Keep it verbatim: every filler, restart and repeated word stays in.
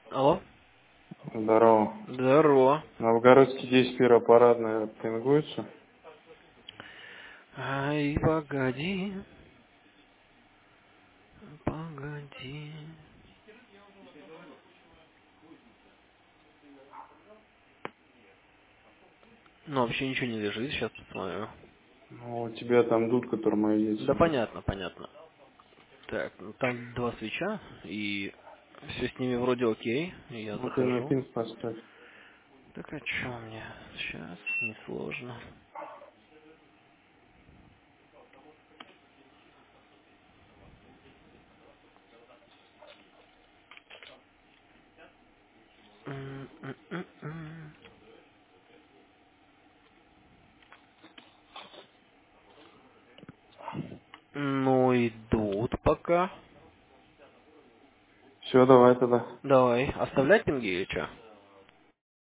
Алло? Здорово. Здорово. Новгородский десять первая парадная пингуется. Ай, погоди, погоди. Ну, вообще ничего не лежит, сейчас посмотрю. Ну, у тебя там дудка Да тормозится. понятно, понятно. Так, ну там два свеча, и все с ними вроде окей. И я Ну, ты на захожу. пинг поставь. Так а чё мне? Сейчас, несложно. М-м-м-м. Ну, идут пока. Все, давай тогда. Давай, оставлять пинги или чё?